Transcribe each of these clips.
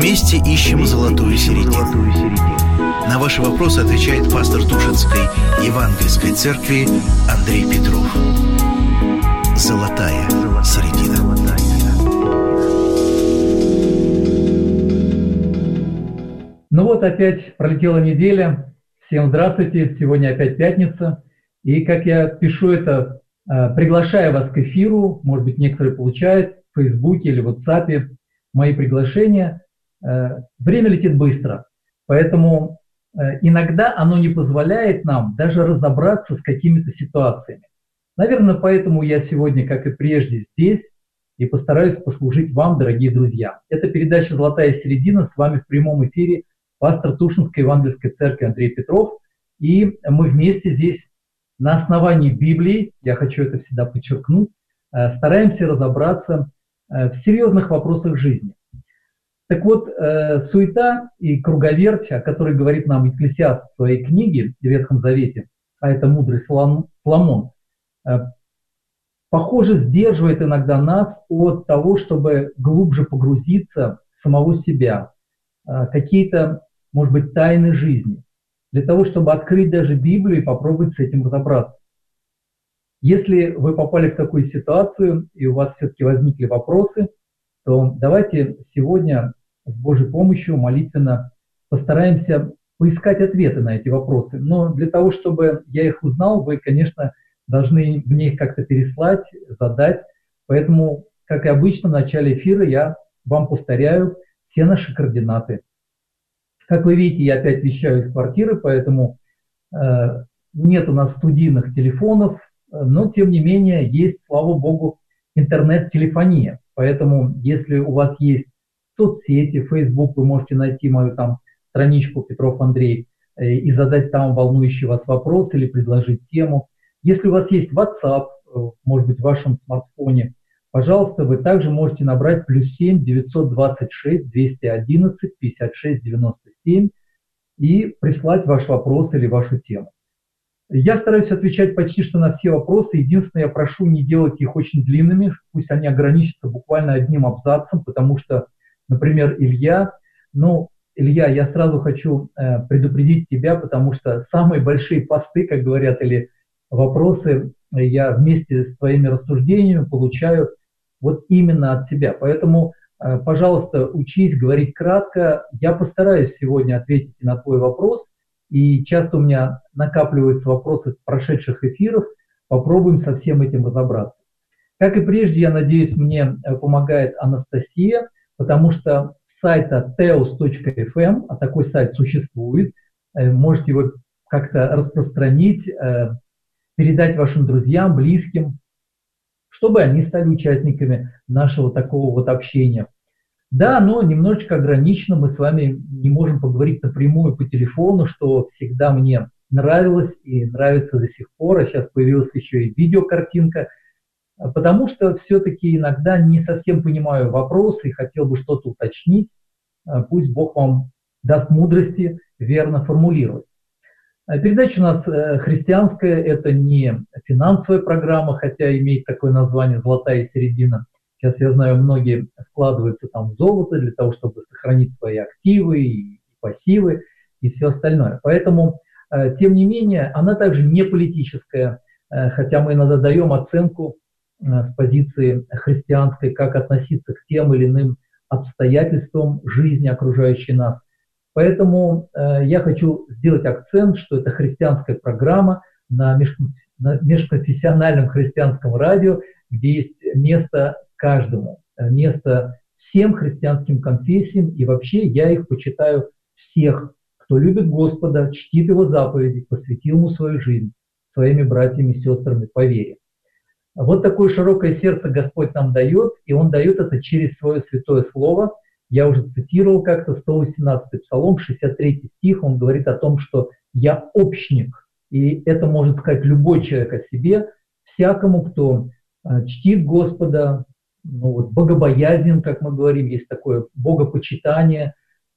Вместе ищем золотую середину. На ваши вопросы отвечает пастор Тушинской Евангельской церкви Андрей Петров. Золотая середина. Ну вот опять пролетела неделя. Всем здравствуйте. Сегодня опять пятница. И как я пишу это, приглашаю вас к эфиру. Может быть, некоторые получают в Фейсбуке или в WhatsApp мои приглашения. Время летит быстро. Поэтому иногда оно не позволяет нам даже разобраться с какими-то ситуациями. Наверное, поэтому я сегодня, как и прежде, здесь и постараюсь послужить вам, дорогие друзья. Это передача «Золотая середина». С вами в прямом эфире пастор Тушинской Евангельской церкви Андрей Петров. И мы вместе здесь на основании Библии, я хочу это всегда подчеркнуть, стараемся разобраться в серьезных вопросах жизни. Так вот, суета и круговерть, о которой говорит нам Екклесиаст в своей книге в Ветхом Завете, а это мудрый Соломон, похоже, сдерживает иногда нас от того, чтобы глубже погрузиться в самого себя, какие-то, может быть, тайны жизни, для того, чтобы открыть даже Библию и попробовать с этим разобраться. Если вы попали в такую ситуацию и у вас все-таки возникли вопросы, то давайте сегодня с Божьей помощью молитвенно постараемся поискать ответы на эти вопросы. Но для того, чтобы я их узнал, вы, конечно, должны мне их как-то переслать, задать. Поэтому, как и обычно, в начале эфира я вам повторяю все наши координаты. Как вы видите, я опять вещаю из квартиры, поэтому нет у нас студийных телефонов, но, тем не менее, есть, слава Богу, интернет-телефония. Поэтому, если у вас есть соцсети, Facebook, вы можете найти мою там страничку Петров Андрей и задать там волнующий вас вопрос или предложить тему. Если у вас есть WhatsApp, может быть, в вашем смартфоне, пожалуйста, вы также можете набрать +7 926 211 56 97 и прислать ваш вопрос или вашу тему. Я стараюсь отвечать почти что на все вопросы. Единственное, я прошу не делать их очень длинными, пусть они ограничатся буквально одним абзацем, потому что, например, Илья, я сразу хочу предупредить тебя, потому что самые большие посты, как говорят, или вопросы я вместе с твоими рассуждениями получаю вот именно от тебя. Поэтому, пожалуйста, учись говорить кратко. Я постараюсь сегодня ответить на твой вопрос. И часто у меня накапливаются вопросы с прошедших эфиров. Попробуем со всем этим разобраться. Как и прежде, я надеюсь, мне помогает Анастасия, потому что с сайта teos.fm, а такой сайт существует, можете его как-то распространить, передать вашим друзьям, близким, чтобы они стали участниками нашего такого вот общения. Да, но немножечко ограничено, мы с вами не можем поговорить напрямую по телефону, что всегда мне нравилось и нравится до сих пор, а сейчас появилась еще и видеокартинка, потому что все-таки иногда не совсем понимаю вопросы и хотел бы что-то уточнить, пусть Бог вам даст мудрости верно формулировать. Передача у нас христианская, это не финансовая программа, хотя имеет такое название «Золотая середина». Сейчас, я знаю, многие вкладываются там в золото для того, чтобы сохранить свои активы и пассивы и все остальное. Поэтому, тем не менее, она также не политическая, хотя мы иногда даем оценку с позиции христианской, как относиться к тем или иным обстоятельствам жизни, окружающей нас. Поэтому я хочу сделать акцент, что это христианская программа на межконфессиональном христианском радио, где есть место каждому, место всем христианским конфессиям, и вообще я их почитаю всех, кто любит Господа, чтит Его заповеди, посвятил Ему свою жизнь, своими братьями и сестрами по вере. Вот такое широкое сердце Господь нам дает, и Он дает это через Свое Святое Слово. Я уже цитировал как-то 118-й Псалом, 63-й стих, он говорит о том, что «я общник», и это может сказать любой человек о себе, всякому, кто чтит Господа, богобоязнен, как мы говорим, есть такое богопочитание,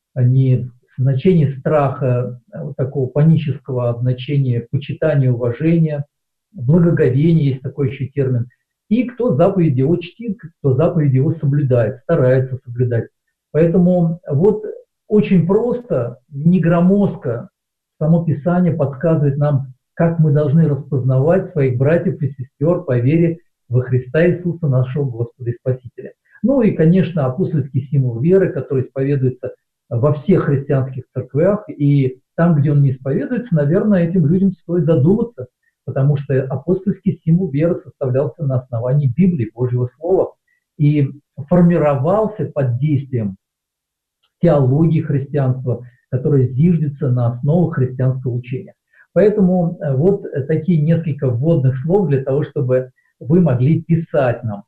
не в значении страха, такого панического, а в значении почитания, уважения, благоговения, есть такой еще термин, и кто заповеди Его чтит, кто заповеди Его соблюдает, старается соблюдать. Поэтому вот очень просто, не громоздко, само Писание подсказывает нам, как мы должны распознавать своих братьев и сестер по вере во Христа Иисуса, нашего Господа и Спасителя. Ну и, конечно, апостольский символ веры, который исповедуется во всех христианских церквях, и там, где он не исповедуется, наверное, этим людям стоит задуматься, потому что апостольский символ веры составлялся на основании Библии, Божьего Слова, и формировался под действием теологии христианства, которая зиждется на основах христианского учения. Поэтому вот такие несколько вводных слов для того, чтобы вы могли писать нам.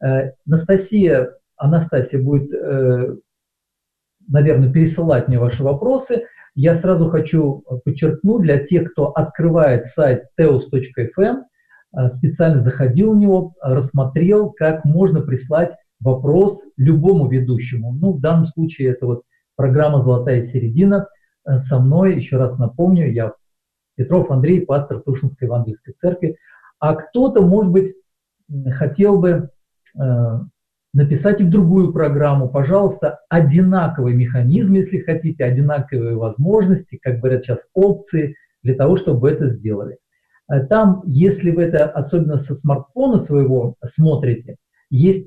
Анастасия будет, наверное, пересылать мне ваши вопросы. Я сразу хочу подчеркнуть для тех, кто открывает сайт teos.fm, специально заходил в него, рассмотрел, как можно прислать вопрос любому ведущему. Ну, в данном случае это вот программа «Золотая середина». Со мной, еще раз напомню, я Петров Андрей, пастор Тушинской Евангельской церкви. А кто-то, может быть, хотел бы написать и в другую программу. Пожалуйста, одинаковый механизм, если хотите, одинаковые возможности, как говорят сейчас, опции, для того, чтобы вы это сделали. Там, если вы это особенно со смартфона своего смотрите, есть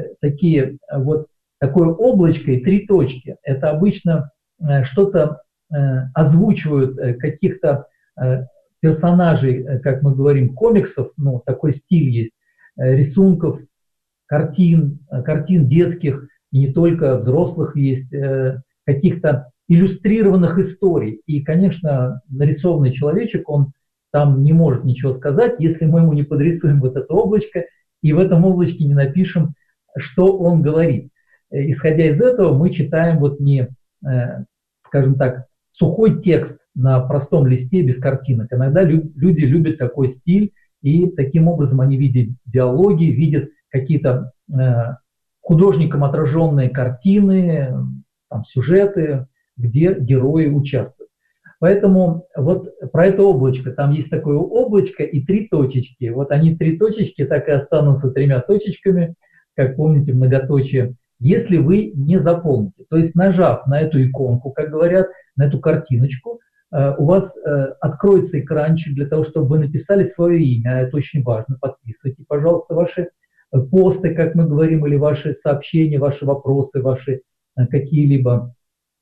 такое облачко и 3 точки. Это обычно что-то озвучивают каких-то персонажей, как мы говорим, комиксов, ну, такой стиль есть, рисунков, картин детских, и не только взрослых есть, каких-то иллюстрированных историй. И, конечно, нарисованный человечек, он там не может ничего сказать, если мы ему не подрисуем вот это облачко, и в этом облачке не напишем, что он говорит. Исходя из этого, мы читаем вот не, скажем так, сухой текст на простом листе без картинок. Иногда люди любят такой стиль, и таким образом они видят диалоги, видят какие-то художником отраженные картины, там, сюжеты, где герои участвуют. Поэтому вот про это облачко, там есть такое облачко и 3 точечки. Вот они 3 точечки так и останутся 3 точечками, как помните, многоточие, если вы не заполните. То есть, нажав на эту иконку, как говорят, на эту картиночку, у вас откроется экранчик для того, чтобы вы написали свое имя. Это очень важно. Подписывайте, пожалуйста, ваши посты, как мы говорим, или ваши сообщения, ваши вопросы, ваши какие-либо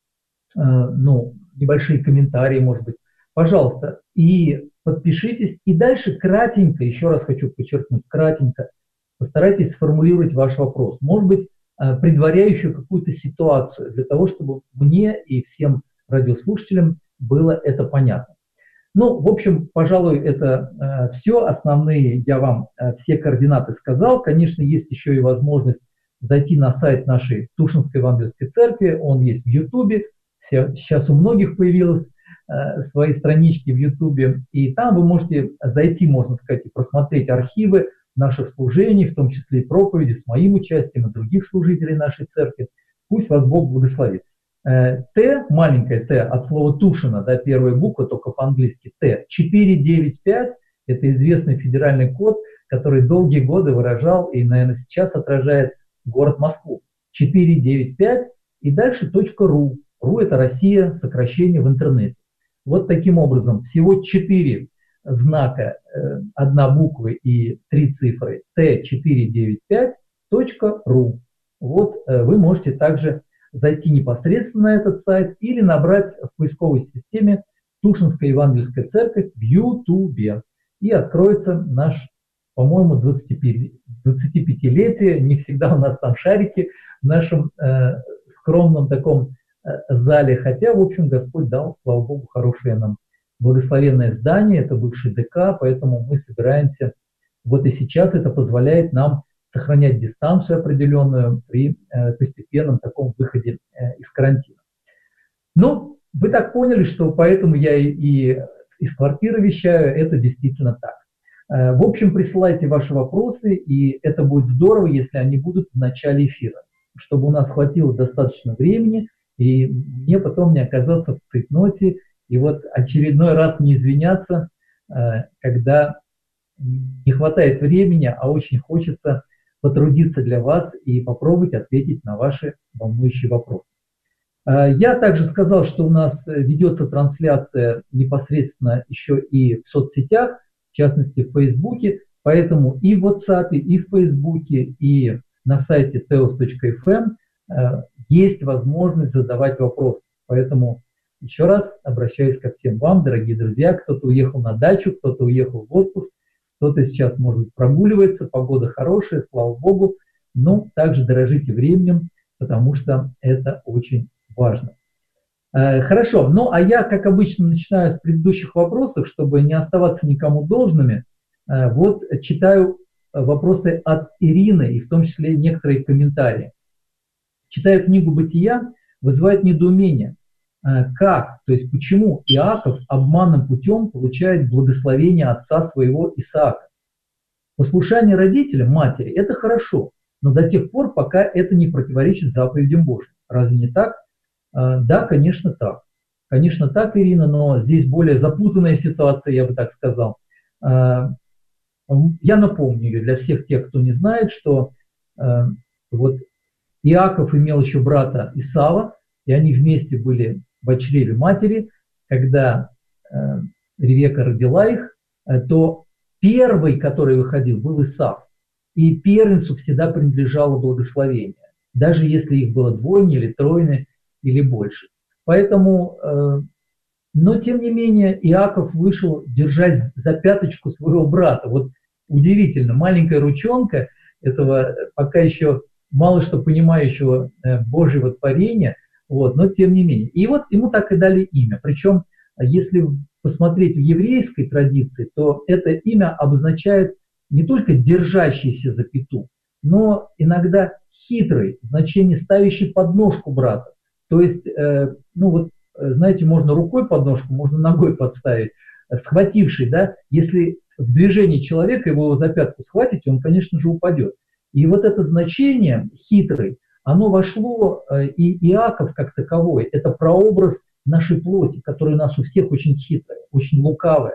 небольшие комментарии, может быть. Пожалуйста, и подпишитесь. И дальше кратенько, еще раз хочу подчеркнуть, кратенько постарайтесь сформулировать ваш вопрос. Может быть, предваряющую какую-то ситуацию, для того, чтобы мне и всем радиослушателям было это понятно. Ну, в общем, пожалуй, это все. Основные я вам все координаты сказал. Конечно, есть еще и возможность зайти на сайт нашей Тушинской Евангельской церкви. Он есть в Ютубе. Сейчас у многих появилось свои странички в Ютубе. И там вы можете зайти, можно сказать, и просмотреть архивы наших служений, в том числе и проповеди с моим участием и других служителей нашей церкви. Пусть вас Бог благословит. Т, маленькая Т, от слова Тушина, да, первая буква, только по-английски Т, 495, это известный федеральный код, который долгие годы выражал и, наверное, сейчас отражает город Москву. 495 и дальше .ру. РУ – это Россия, сокращение в интернете. Вот таким образом, всего 4 знака, 1 буква и 3 цифры, T495.ru. Вот вы можете также зайти непосредственно на этот сайт или набрать в поисковой системе Тушинская Евангельская церковь в Ютубе. И откроется наш, по-моему, 25-летие. Не всегда у нас там шарики в нашем скромном таком зале. Хотя, в общем, Господь дал, слава Богу, хорошее нам благословенное здание. Это бывший ДК, поэтому мы собираемся. Вот и сейчас это позволяет нам сохранять дистанцию определенную при постепенном таком выходе из карантина. Ну, вы так поняли, что поэтому я и из квартиры вещаю, это действительно так. В общем, присылайте ваши вопросы, и это будет здорово, если они будут в начале эфира, чтобы у нас хватило достаточно времени, и мне потом не оказаться в цейтноте, и вот очередной раз не извиняться, когда не хватает времени, а очень хочется потрудиться для вас и попробовать ответить на ваши волнующие вопросы. Я также сказал, что у нас ведется трансляция непосредственно еще и в соцсетях, в частности в Фейсбуке, поэтому и в WhatsApp, и в Фейсбуке, и на сайте teos.fm есть возможность задавать вопросы. Поэтому еще раз обращаюсь ко всем вам, дорогие друзья. Кто-то уехал на дачу, кто-то уехал в отпуск, кто-то сейчас, может быть, прогуливается, погода хорошая, слава Богу. Но также дорожите временем, потому что это очень важно. Хорошо, ну а я, как обычно, начинаю с предыдущих вопросов, чтобы не оставаться никому должными. Вот читаю вопросы от Ирины, и в том числе некоторые комментарии. Читаю книгу «Бытия», вызывает недоумение. Как, то есть почему Иаков обманным путем получает благословение отца своего Исаака? Послушание родителям, матери – это хорошо, но до тех пор, пока это не противоречит заповедям Божьим. Разве не так? Да, конечно, так. Конечно, так, Ирина, но здесь более запутанная ситуация, я бы так сказал. Я напомню ее для всех тех, кто не знает, что вот Иаков имел еще брата Исава, и они вместе были в чреве матери. Когда Ревека родила их, то первый, который выходил, был Исав. И первенцу всегда принадлежало благословение, даже если их было двойне или тройне или больше. Поэтому, но тем не менее, Иаков вышел, держась за пяточку своего брата. Вот удивительно, маленькая ручонка этого пока еще мало что понимающего Божьего творения, вот, но тем не менее. И вот ему так и дали имя. Причем, если посмотреть в еврейской традиции, то это имя обозначает не только держащийся за пяту, но иногда хитрый, значение ставящий подножку брата. То есть, ну вот, знаете, можно рукой подножку, можно ногой подставить, схвативший, да, если в движении человека его за пятку схватите, он, конечно же, упадет. И вот это значение хитрый, оно вошло, и Иаков как таковой, это прообраз нашей плоти, которая у нас у всех очень хитрая, очень лукавая.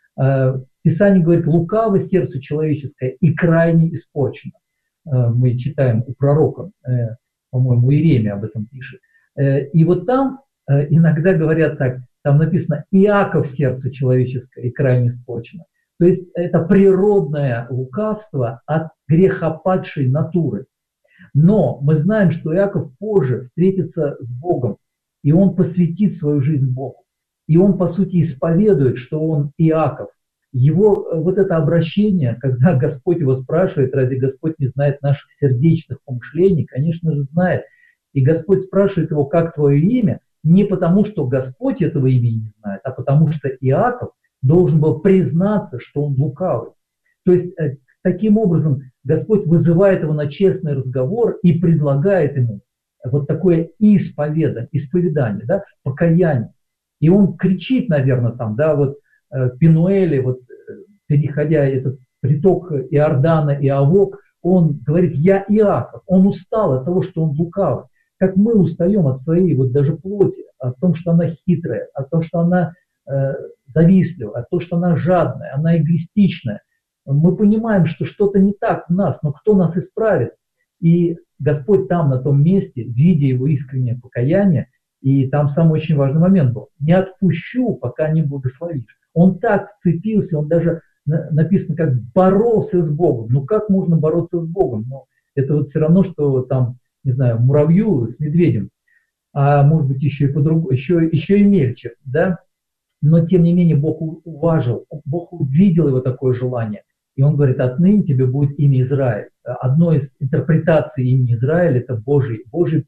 Писание говорит, лукаво сердце человеческое и крайне испорчено. Мы читаем у пророка, по-моему, Иеремия об этом пишет. И вот там иногда говорят так, там написано «Иаков сердце человеческое и крайне испорчено». То есть это природное лукавство от грехопадшей натуры. Но мы знаем, что Иаков позже встретится с Богом, и он посвятит свою жизнь Богу. И он, по сути, исповедует, что он Иаков. Его вот это обращение, когда Господь его спрашивает, разве Господь не знает наших сердечных помышлений? Конечно же, знает. И Господь спрашивает его, как твое имя, не потому, что Господь этого имени не знает, а потому что Иаков должен был признаться, что он лукавый. То есть, таким образом, Господь вызывает его на честный разговор и предлагает ему вот такое исповедание, да, покаяние. И он кричит, наверное, там, да, вот Пенуэле, вот переходя этот приток Иордана и Авок, он говорит, я Иаков, он устал от того, что он лукавый. Как мы устаем от своей вот даже плоти, от том, что она хитрая, от того, что она завистливая, от того, что она жадная, она эгоистичная. Мы понимаем, что что-то не так в нас, но кто нас исправит? И Господь там, на том месте, видя его искреннее покаяние, и там самый очень важный момент был, не отпущу, пока не благословишь. Он так вцепился, он даже написано, как боролся с Богом. Ну как можно бороться с Богом? Ну, это вот все равно, что там, не знаю, муравью с медведем, а может быть еще и по-другому, еще и мельче, да? Но тем не менее Бог уважил, Бог увидел его такое желание. И он говорит, отныне тебе будет имя Израиль. Одной из интерпретаций имени Израиль это Божий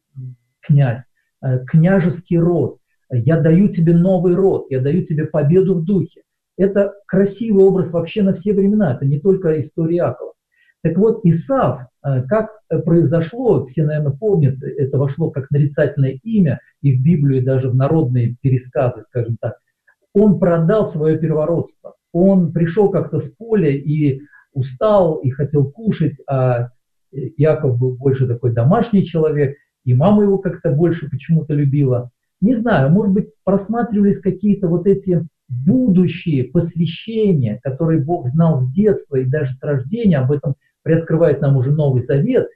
князь, княжеский род. Я даю тебе новый род, я даю тебе победу в духе. Это красивый образ вообще на все времена, это не только история Иакова. Так вот, Исав, как произошло, все, наверное, помнят, это вошло как нарицательное имя, и в Библию, и даже в народные пересказы, скажем так. Он продал свое первородство. Он пришел как-то с поля и устал, и хотел кушать, а Иаков был больше такой домашний человек, и мама его как-то больше почему-то любила. Не знаю, может быть, просматривались какие-то вот эти будущие посвящения, которые Бог знал с детства и даже с рождения, об этом приоткрывает нам уже Новый Завет,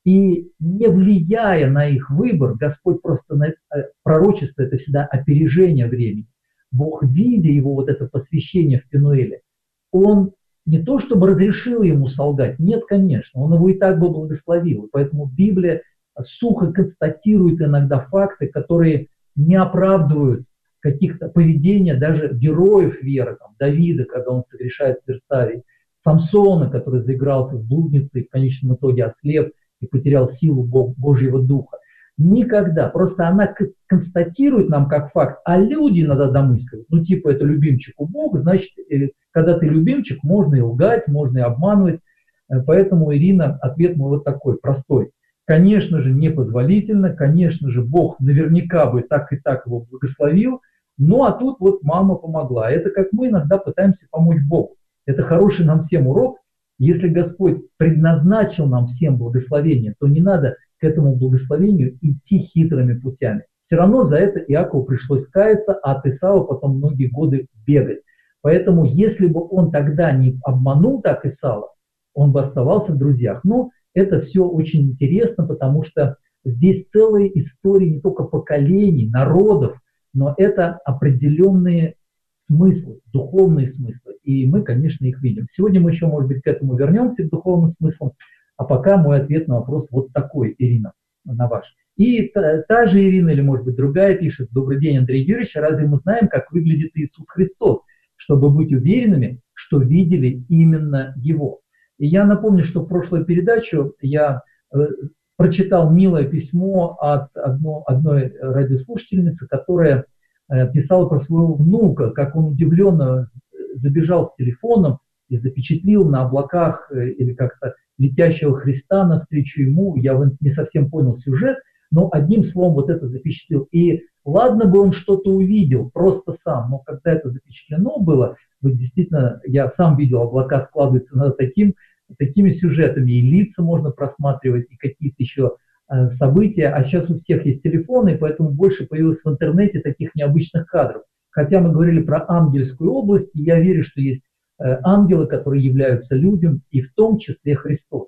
и не влияя на их выбор, Господь просто, пророчество – это всегда опережение времени. Бог, видя его вот это посвящение в Пенуэле, он не то чтобы разрешил ему солгать, нет, конечно, он его и так бы благословил. Поэтому Библия сухо констатирует иногда факты, которые не оправдывают каких-то поведения даже героев веры, там, Давида, когда он согрешает в Версавии, Самсона, который заигрался с блудницей, в конечном итоге ослеп и потерял силу Божьего Духа. Никогда. Просто она констатирует нам как факт, а люди иногда домысливают. Ну, типа, это любимчик у Бога, значит, когда ты любимчик, можно и лгать, можно и обманывать. Поэтому, Ирина, ответ мой вот такой, простой. Конечно же, непозволительно, конечно же, Бог наверняка бы так и так его благословил, ну, а тут вот мама помогла. Это как мы иногда пытаемся помочь Богу. Это хороший нам всем урок. Если Господь предназначил нам всем благословение, то не надо к этому благословению идти хитрыми путями. Все равно за это Иакову пришлось каяться, а от Исава потом многие годы бегать. Поэтому, если бы он тогда не обманул так Исава, он бы оставался в друзьях. Но это все очень интересно, потому что здесь целая история не только поколений, народов, но это определенные смыслы, духовные смыслы. И мы, конечно, их видим. Сегодня мы еще, может быть, к этому вернемся, к духовным смыслам. А пока мой ответ на вопрос вот такой, Ирина, на ваш. И та же Ирина, или, может быть, другая пишет: «Добрый день, Андрей Юрьевич, разве мы знаем, как выглядит Иисус Христос, чтобы быть уверенными, что видели именно Его?» И я напомню, что в прошлую передачу я прочитал милое письмо от одной радиослушательницы, которая писала про своего внука, как он удивленно забежал с телефоном и запечатлил на облаках или как-то летящего Христа навстречу ему. Я не совсем понял сюжет, но одним словом вот это запечатлел. И ладно бы он что-то увидел, просто сам, но когда это запечатлено было, вот действительно, я сам видел, облака складываются над такими сюжетами, и лица можно просматривать, и какие-то еще события. А сейчас у всех есть телефоны, и поэтому больше появилось в интернете таких необычных кадров. Хотя мы говорили про ангельскую область, и я верю, что есть ангелы, которые являются людям, и в том числе Христос.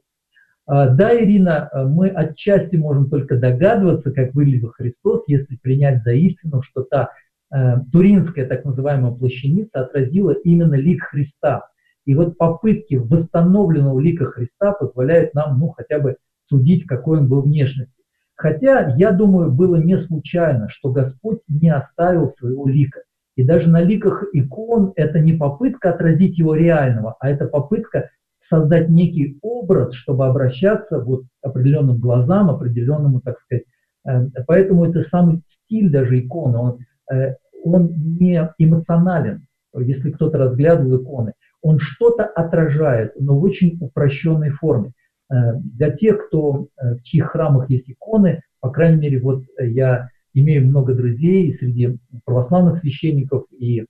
Да, Ирина, мы отчасти можем только догадываться, как выглядел Христос, если принять за истину, что та туринская так называемая плащаница отразила именно лик Христа. И вот попытки восстановленного лика Христа позволяют нам, хотя бы судить, какой он был внешности. Хотя, я думаю, было не случайно, что Господь не оставил своего лика. И даже на ликах икон это не попытка отразить его реального, а это попытка создать некий образ, чтобы обращаться вот к определенным глазам, определенному, так сказать. Поэтому это самый стиль даже иконы, он не эмоционален, если кто-то разглядывал иконы. Он что-то отражает, но в очень упрощенной форме. Для тех, в чьих храмах есть иконы, по крайней мере, вот я имею много друзей среди православных священников, и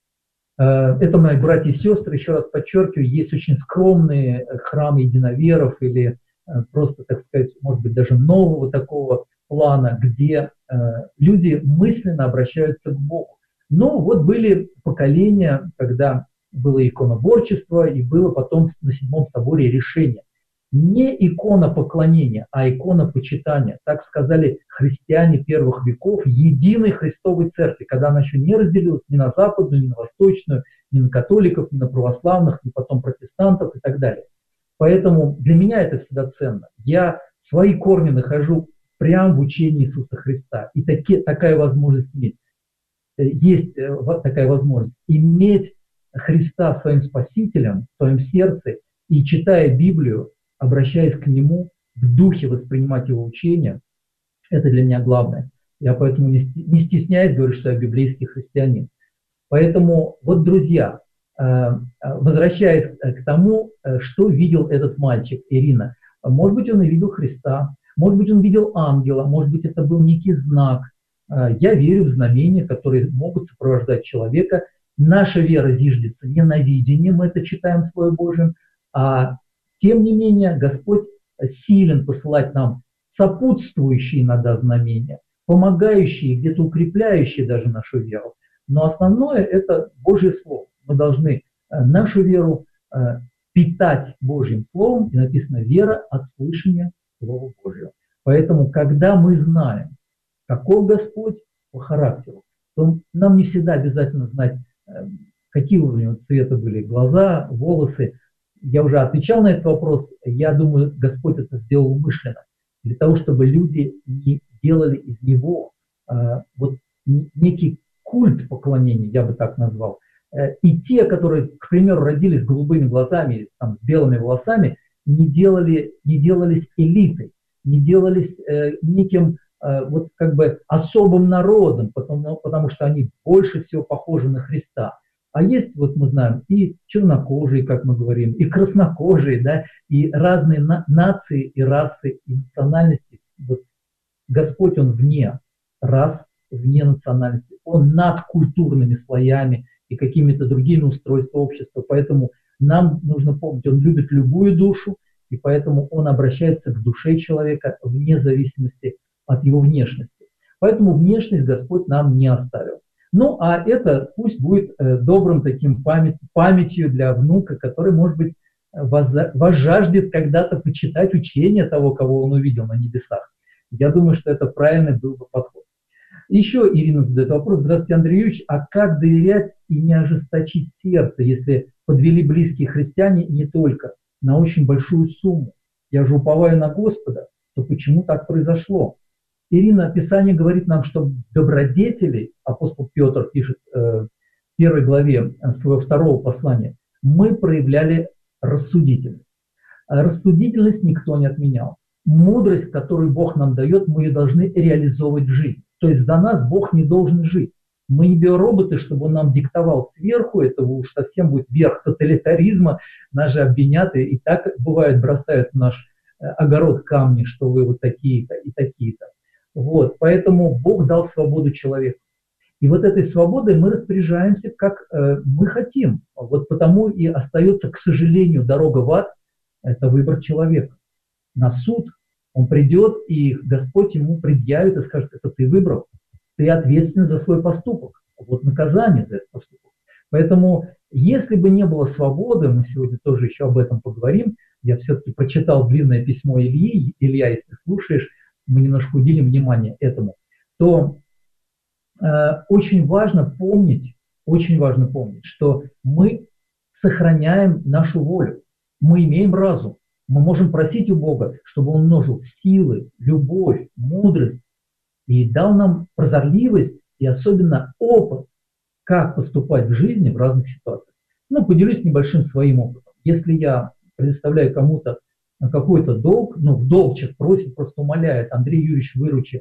это мои братья и сестры, еще раз подчеркиваю, есть очень скромные храмы единоверов или просто, так сказать, может быть, даже нового такого плана, где люди мысленно обращаются к Богу. Но вот были поколения, когда было иконоборчество, и было потом на Седьмом соборе решение. Не икона поклонения, а икона почитания. Так сказали христиане первых веков единой Христовой Церкви, когда она еще не разделилась ни на западную, ни на восточную, ни на католиков, ни на православных, ни потом протестантов и так далее. Поэтому для меня это всегда ценно. Я свои корни нахожу прямо в учении Иисуса Христа. И такая возможность иметь. Есть такая возможность иметь Христа своим Спасителем в своем сердце и, читая Библию, обращаясь к Нему, в духе воспринимать Его учения, это для меня главное. Я поэтому не стесняюсь говорить, что я библейский христианин. Поэтому, вот, друзья, возвращаясь к тому, что видел этот мальчик, Ирина, может быть, он и видел Христа, может быть, он видел ангела, может быть, это был некий знак. Я верю в знамения, которые могут сопровождать человека. Наша вера зиждется не на видении, мы это читаем в Слове Божьем, а тем не менее Господь силен посылать нам сопутствующие иногда знамения, помогающие, где-то укрепляющие даже нашу веру. Но основное – это Божье Слово. Мы должны нашу веру питать Божьим Словом, и написано «вера от слышания Слова Божьего». Поэтому, когда мы знаем, каков Господь по характеру, то нам не всегда обязательно знать, какие у него цвета были глаза, волосы. Я уже отвечал на этот вопрос. Я думаю, Господь это сделал умышленно, для того, чтобы люди не делали из него вот некий культ поклонения, я бы так назвал. И те, которые, к примеру, родились с голубыми глазами, там, с белыми волосами, не делались элитой, не делались неким вот как бы особым народом, потому что они больше всего похожи на Христа. А есть, вот мы знаем, и чернокожие, как мы говорим, и краснокожие, да, и разные нации, и расы, и национальности. Вот Господь, Он вне рас, вне национальности, Он над культурными слоями и какими-то другими устройствами общества. Поэтому нам нужно помнить, Он любит любую душу, и поэтому Он обращается к душе человека вне зависимости от его внешности. Поэтому внешность Господь нам не оставил. Ну, а это пусть будет добрым таким памятью для внука, который, может быть, возжаждет когда-то почитать учение того, кого он увидел на небесах. Я думаю, что это правильный был бы подход. Еще Ирина задает вопрос. Здравствуйте, Андрей Юрьевич, а как доверять и не ожесточить сердце, если подвели близкие христиане и не только, на очень большую сумму? Я же уповаю на Господа, то почему так произошло? Ирина, Писание говорит нам, что добродетели, апостол Петр пишет в первой главе своего второго послания, мы проявляли рассудительность. Рассудительность никто не отменял. Мудрость, которую Бог нам дает, мы ее должны реализовывать в жизнь. То есть за нас Бог не должен жить. Мы не биороботы, чтобы Он нам диктовал сверху, это уж совсем будет верх тоталитаризма, нас же обвинят, и так бывает, бросают в наш огород камни, что вы вот такие-то и такие-то. Вот, поэтому Бог дал свободу человеку. И вот этой свободой мы распоряжаемся, как мы хотим. Вот потому и остается, к сожалению, дорога в ад – это выбор человека. На суд он придет, и Господь ему предъявит и скажет: это ты выбрал, ты ответственен за свой поступок. Вот наказание за этот поступок. Поэтому, если бы не было свободы, мы сегодня тоже еще об этом поговорим, я все-таки прочитал длинное письмо Ильи, Илья, если слушаешь, мы немножко уделим внимание этому, то очень важно помнить, что мы сохраняем нашу волю, мы имеем разум, мы можем просить у Бога, чтобы Он множил силы, любовь, мудрость и дал нам прозорливость и особенно опыт, как поступать в жизни в разных ситуациях. Ну, поделюсь небольшим своим опытом. Если я предоставляю кому-то какой-то долг, в долг человек просит, просто умоляет: Андрей Юрьевич, выручи.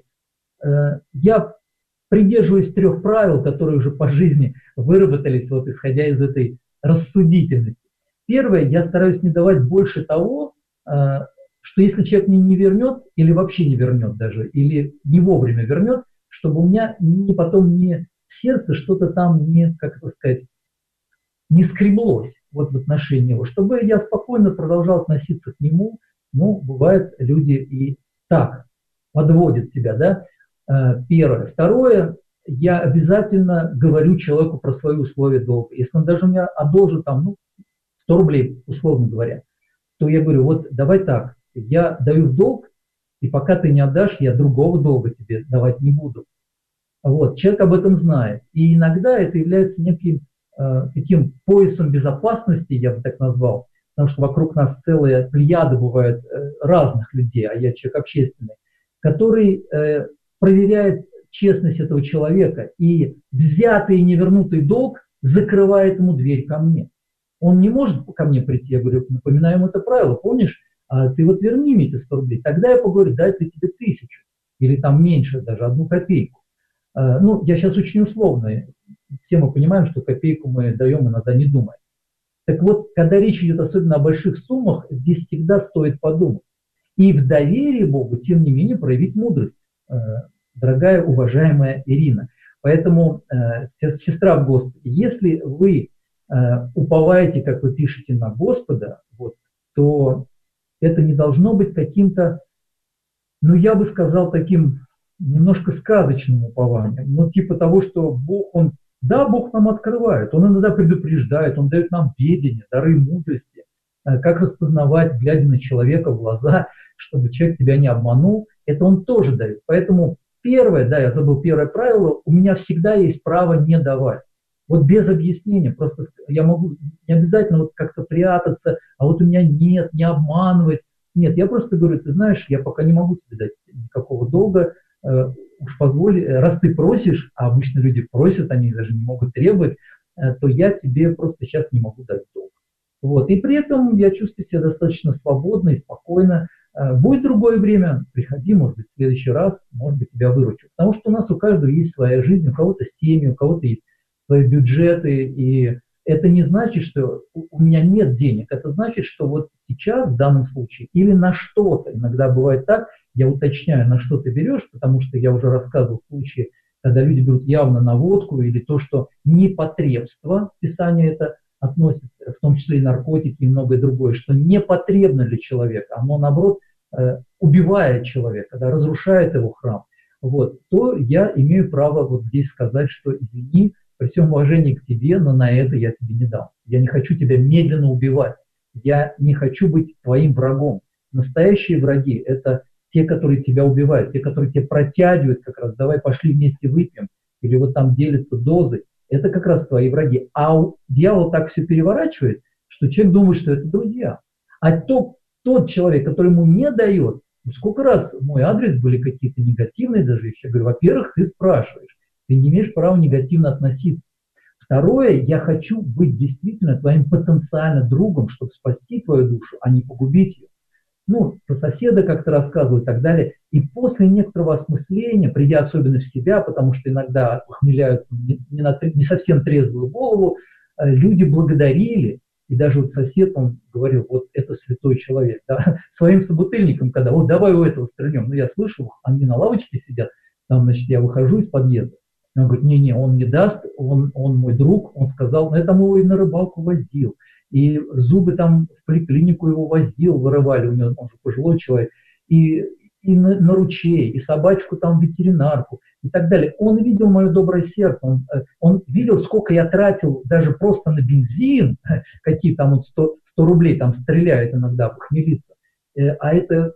Я придерживаюсь 3 правил, которые уже по жизни выработались, вот исходя из этой рассудительности. Первое, я стараюсь не давать больше того, что если человек мне не вернет, или вообще не вернет даже, или не вовремя вернет, чтобы у меня потом не в сердце что-то там не, как это сказать, не скреблось вот в отношении его, чтобы я спокойно продолжал относиться к нему. Ну, бывает, люди и так подводят себя, да, первое. Второе, я обязательно говорю человеку про свои условия долга. Если он даже у меня одолжит там, 100 рублей, условно говоря, то я говорю: вот давай так, я даю в долг, и пока ты не отдашь, я другого долга тебе давать не буду. Вот, человек об этом знает. И иногда это является неким таким поясом безопасности, я бы так назвал, потому что вокруг нас целая плеяда бывает разных людей, а я человек общественный, который проверяет честность этого человека, и взятый и невернутый долг закрывает ему дверь ко мне. Он не может ко мне прийти, я говорю: напоминаю ему это правило, помнишь, ты вот верни мне эти 100 рублей, тогда я поговорю, дай ты тебе 1000, или там меньше, даже 1 копейку. Я сейчас очень условно, все мы понимаем, что копейку мы даем иногда не думая. Так вот, когда речь идет особенно о больших суммах, здесь всегда стоит подумать. И в доверии Богу, тем не менее, проявить мудрость, дорогая, уважаемая Ирина. Поэтому, сестра в Господе, если вы уповаете, как вы пишете, на Господа, то это не должно быть каким-то, я бы сказал, таким немножко сказочным упованием. Типа того, что Бог, Бог нам открывает, Он иногда предупреждает, Он дает нам ведение, дары мудрости. как распознавать, глядя на человека в глаза, чтобы человек тебя не обманул, это он тоже дает. Поэтому первое, да, я забыл первое правило, у меня всегда есть право не давать. Вот без объяснения, просто я могу не обязательно вот как-то прятаться, а вот у меня нет, не обманывать. Нет, я просто говорю, ты знаешь, я пока не могу тебе дать никакого долга, уж позволь, раз ты просишь, а обычно люди просят, они даже не могут требовать, то я тебе просто сейчас не могу дать долг. Вот. И при этом я чувствую себя достаточно свободно и спокойно. Будет другое время, приходи, может быть, в следующий раз, может быть, тебя выручу. Потому что у нас у каждого есть своя жизнь, у кого-то семьи, у кого-то есть свои бюджеты, и это не значит, что у меня нет денег, это значит, что вот сейчас, в данном случае, или на что-то, иногда бывает так, я уточняю, на что ты берешь, потому что я уже рассказывал случаи, когда люди берут явно на водку, или то, что непотребство, Писание это относит, в том числе и наркотики, и многое другое, что не потребно для человека, оно, наоборот, убивает человека, да, разрушает его храм, вот, то я имею право вот здесь сказать, что извини, при всем уважении к тебе, но на это я тебе не дам. Я не хочу тебя медленно убивать. Я не хочу быть твоим врагом. Настоящие враги – это те, которые тебя убивают, те, которые тебя протягивают как раз, давай пошли вместе выпьем, или вот там делятся дозы. Это как раз твои враги. А дьявол так все переворачивает, что человек думает, что это друзья. А тот человек, который ему не дает, сколько раз в мой адрес были какие-то негативные даже вещи, я говорю, во-первых, ты спрашиваешь, ты не имеешь права негативно относиться. Второе, я хочу быть действительно твоим потенциально другом, чтобы спасти твою душу, а не погубить ее. Ну, про соседа как-то рассказываю и так далее. И после некоторого осмысления, придя особенно в себя, потому что иногда ухмыляют не совсем трезвую голову, люди благодарили. И даже вот сосед, он говорил, вот это святой человек. Да? Своим собутыльникам, когда, вот давай у этого стрельнем. Ну, я слышу, они на лавочке сидят, там, значит, я выхожу из подъезда. Он говорит, не, он не даст, он мой друг, он сказал, ну, я там его и на рыбалку возил, и зубы там в поликлинику его возил, вырывали, у него, он же пожилой человек, и на ручей, и собачку там в ветеринарку, и так далее. Он видел мое доброе сердце, он видел, сколько я тратил даже просто на бензин, какие там вот 100 рублей там стреляют иногда похмелиться, а это...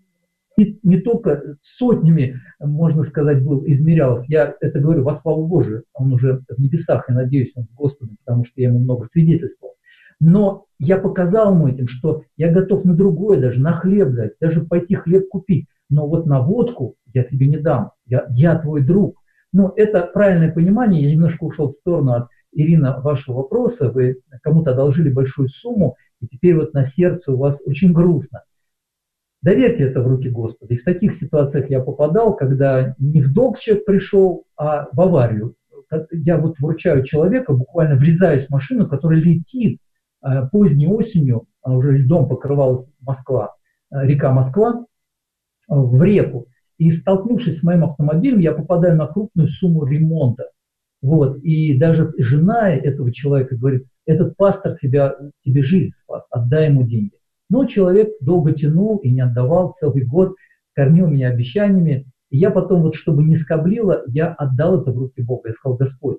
Не только сотнями, можно сказать, измерялось. Я это говорю во славу Божию. Он уже в небесах, я надеюсь, он с Господом, потому что я ему много свидетельствовал. Но я показал ему этим, что я готов на другое, даже на хлеб дать, даже пойти хлеб купить. Но вот на водку я тебе не дам. Я твой друг. Но это правильное понимание. Я немножко ушел в сторону от, Ирина, вашего вопроса. Вы кому-то одолжили большую сумму, и теперь вот на сердце у вас очень грустно. Доверьте это в руки Господа. И в таких ситуациях я попадал, когда не в долг человек пришел, а в аварию. Я вот вручаю человека, буквально врезаюсь в машину, которая летит поздней осенью, уже льдом покрывалась Москва, река Москва, в реку. И столкнувшись с моим автомобилем, я попадаю на крупную сумму ремонта. Вот. И даже жена этого человека говорит, этот пастор тебе жизнь спас, отдай ему деньги. Но человек долго тянул и не отдавал, целый год кормил меня обещаниями. И я потом, вот, чтобы не скоблило, я отдал это в руки Бога. Я сказал, Господь,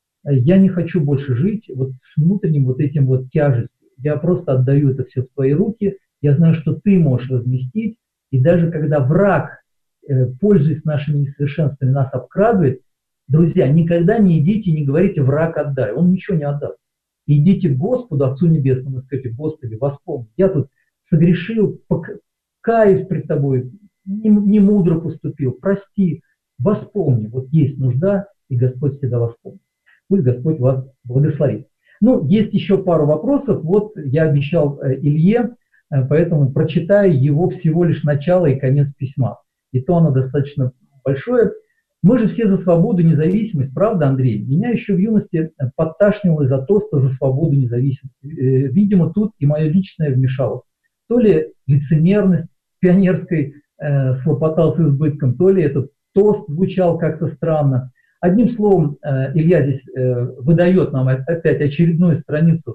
я не хочу больше жить вот с внутренним вот этим вот тяжестью. Я просто отдаю это все в твои руки. Я знаю, что ты можешь возместить. И даже когда враг, пользуясь нашими несовершенствами, нас обкрадывает, друзья, никогда не идите и не говорите, враг отдай. Он ничего не отдаст. Идите к Господу, Отцу Небесному, и скажите, Господи, воспомни, я тут согрешил, каюсь пред Тобой, не мудро поступил, прости, воспомни, вот есть нужда, и Господь всегда воспомнит. Пусть Господь вас благословит. Ну, есть еще пару вопросов, вот я обещал Илье, поэтому прочитаю его всего лишь начало и конец письма. И то оно достаточно большое. Мы же все за свободу и независимость, правда, Андрей? Меня еще в юности подташнивало из-за тоста за свободу и независимость. Видимо, тут и мое личное вмешалось. То ли лицемерность пионерской слопотал с избытком, то ли этот тост звучал как-то странно. Одним словом, Илья здесь выдает нам опять очередную страницу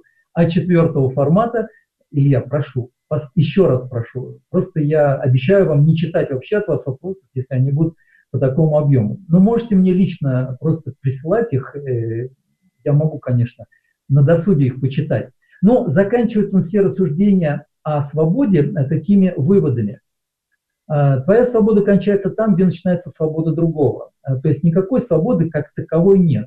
А4 формата. Илья, прошу, вас еще раз прошу, просто я обещаю вам не читать вообще от вас вопросов, если они будут по такому объему. Но можете мне лично просто присылать их, я могу, конечно, на досуге их почитать. Но заканчивает он все рассуждения о свободе такими выводами. Твоя свобода кончается там, где начинается свобода другого. То есть никакой свободы как таковой нет.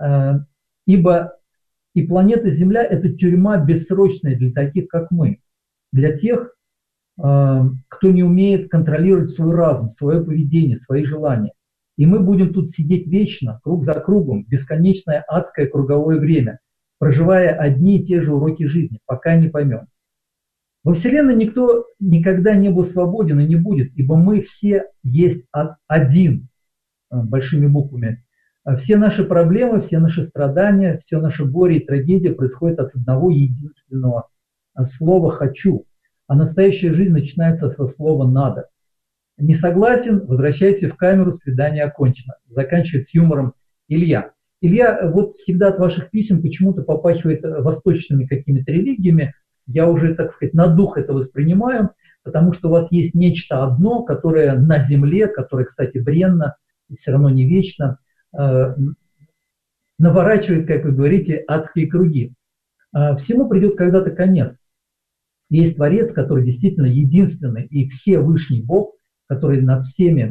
Ибо и планета Земля – это тюрьма бессрочная для таких, как мы. Для тех, кто не умеет контролировать свой разум, свое поведение, свои желания. И мы будем тут сидеть вечно, круг за кругом, бесконечное адское круговое время, проживая одни и те же уроки жизни, пока не поймем. Во Вселенной никто никогда не был свободен и не будет, ибо мы все есть один, большими буквами. Все наши проблемы, все наши страдания, все наше горе и трагедия происходят от одного единственного слова «хочу». А настоящая жизнь начинается со слова «надо». Не согласен? Возвращайся в камеру, свидание окончено. Заканчивает с юмором Илья. Илья, вот всегда от ваших писем почему-то попахивает восточными какими-то религиями. Я уже, так сказать, на дух это воспринимаю, потому что у вас есть нечто одно, которое на земле, которое, кстати, бренно, и все равно не вечно, наворачивает, как вы говорите, адские круги. Всему придет когда-то конец. Есть Творец, который действительно единственный и Всевышний Бог, который над всеми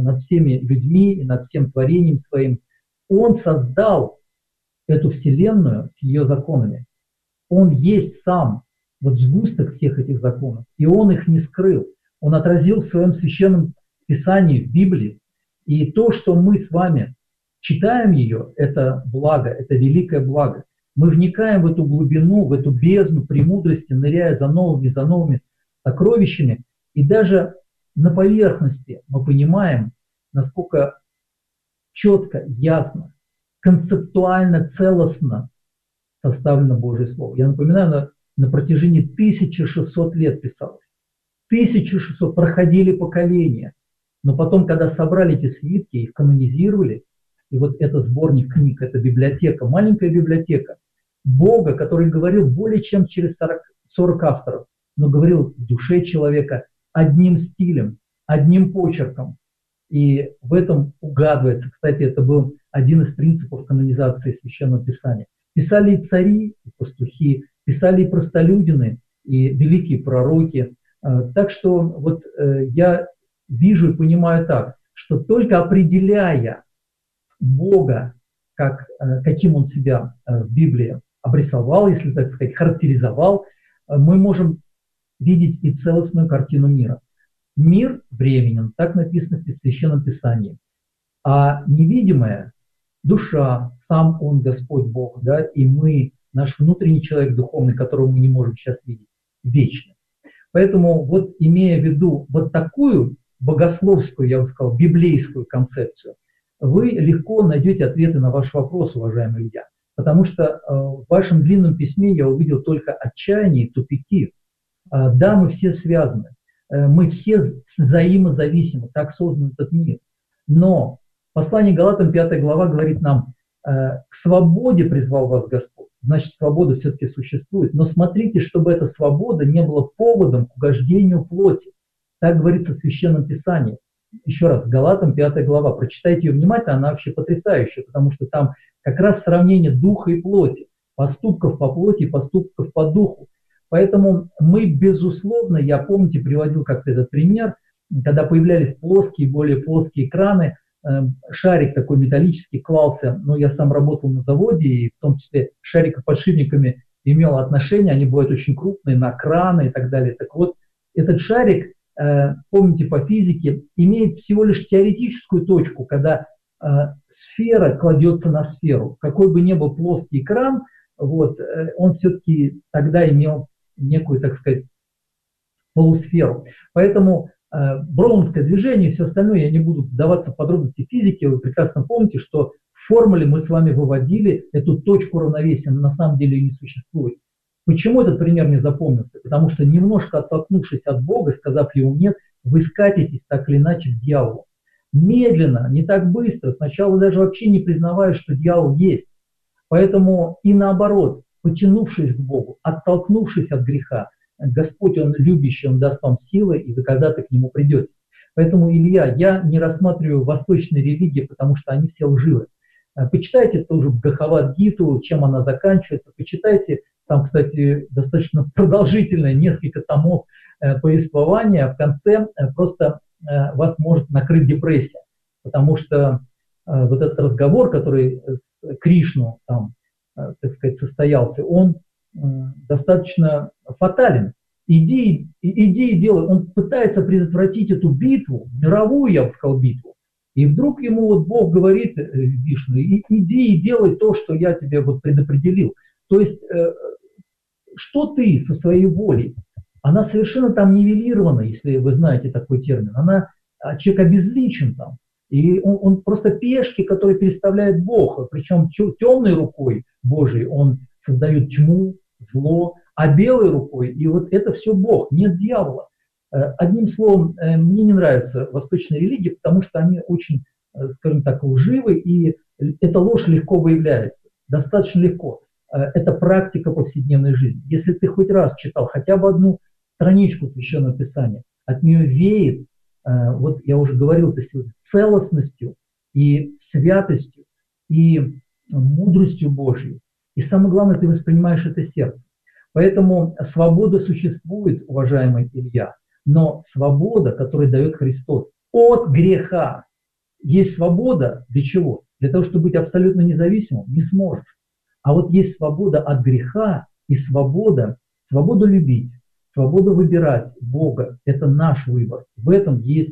людьми и над всем творением своим. Он создал эту Вселенную с ее законами. Он есть сам вот сгусток всех этих законов, и он их не скрыл. Он отразил в своем священном Писании, в Библии. И то, что мы с вами читаем ее, это благо, это великое благо. Мы вникаем в эту глубину, в эту бездну премудрости, ныряя за новыми сокровищами. И даже на поверхности мы понимаем, насколько четко, ясно, концептуально, целостно составлено Божье Слово. Я напоминаю, на протяжении 1600 лет писалось. 1600 проходили поколения. Но потом, когда собрали эти свитки, их канонизировали, и вот это сборник книг, это библиотека, маленькая библиотека Бога, который говорил более чем через 40 авторов, но говорил в душе человека одним стилем, одним почерком. И в этом угадывается, кстати, это был один из принципов канонизации Священного Писания. Писали и цари, и пастухи, писали и простолюдины, и великие пророки. Так что вот я вижу и понимаю так, что только определяя Бога, каким Он себя в Библии обрисовал, если так сказать, характеризовал, мы можем видеть и целостную картину мира. Мир временен, так написано в Священном Писании. А невидимая душа, сам Он, Господь Бог, да, и мы, наш внутренний человек духовный, которого мы не можем сейчас видеть, вечный. Поэтому вот имея в виду вот такую богословскую, я бы сказал, библейскую концепцию, вы легко найдете ответы на ваш вопрос, уважаемый Илья. Потому что в вашем длинном письме я увидел только отчаяние и тупики. Да, мы все связаны, мы все взаимозависимы, так создан этот мир. Но послание Галатам 5 глава говорит нам, к свободе призвал вас Господь. Значит, свобода все-таки существует. Но смотрите, чтобы эта свобода не была поводом к угождению плоти. Так говорится в Священном Писании. Еще раз, Галатам 5 глава. Прочитайте ее внимательно, она вообще потрясающая, потому что там как раз сравнение духа и плоти, поступков по плоти и поступков по духу. Поэтому мы, безусловно, я, помните, приводил как-то этот пример, когда появлялись плоские, более плоские экраны, шарик такой металлический клался, но я сам работал на заводе, и в том числе шарикоподшипниками имел отношение, они бывают очень крупные, на краны и так далее. Так вот, этот шарик, помните по физике, имеет всего лишь теоретическую точку, когда сфера кладется на сферу. Какой бы ни был плоский экран, вот, он все-таки тогда имел некую, так сказать, полусферу. Поэтому броуновское движение и все остальное, я не буду вдаваться в подробности физики, вы прекрасно помните, что в формуле мы с вами выводили эту точку равновесия, но на самом деле ее не существует. Почему этот пример не запомнился? Потому что немножко оттолкнувшись от Бога, сказав ему нет, вы скатитесь так или иначе к дьяволу. Медленно, не так быстро, сначала даже вообще не признавая, что дьявол есть. Поэтому и наоборот, потянувшись к Богу, оттолкнувшись от греха, Господь, Он любящий, Он даст вам силы, и вы когда-то к Нему придете. Поэтому, Илья, я не рассматриваю восточные религии, потому что они все лживы. Почитайте тоже Бхагавад-гиту, чем она заканчивается, почитайте Там, кстати, достаточно продолжительное, несколько томов повествования. В конце просто вас может накрыть депрессия, потому что вот этот разговор, который с Кришну там, так сказать, состоялся, он достаточно фатален. Иди и делай. Он пытается предотвратить эту битву, мировую, я бы сказал, битву. И вдруг ему вот Бог говорит, Вишну, иди и делай то, что я тебе вот предопределил. То есть, что ты со своей волей? Она совершенно там нивелирована, если вы знаете такой термин. Человек обезличен там. И он просто пешки, которые переставляет Бог. Причем темной рукой Божией он создает тьму, зло, а белой рукой, и вот это все Бог, нет дьявола. Одним словом, мне не нравятся восточные религии, потому что они очень, скажем так, лживы, и эта ложь легко выявляется, достаточно легко. Это практика повседневной жизни. Если ты хоть раз читал хотя бы одну страничку Священного Писания, от нее веет, вот я уже говорил это сегодня, целостностью и святостью, и мудростью Божьей. И самое главное, ты воспринимаешь это сердцем. Поэтому свобода существует, уважаемый Илья, но свобода, которую дает Христос от греха. Есть свобода для чего? Для того, чтобы быть абсолютно независимым, не сможешь. А вот есть свобода от греха и свобода любить, свобода выбирать Бога. Это наш выбор. В этом есть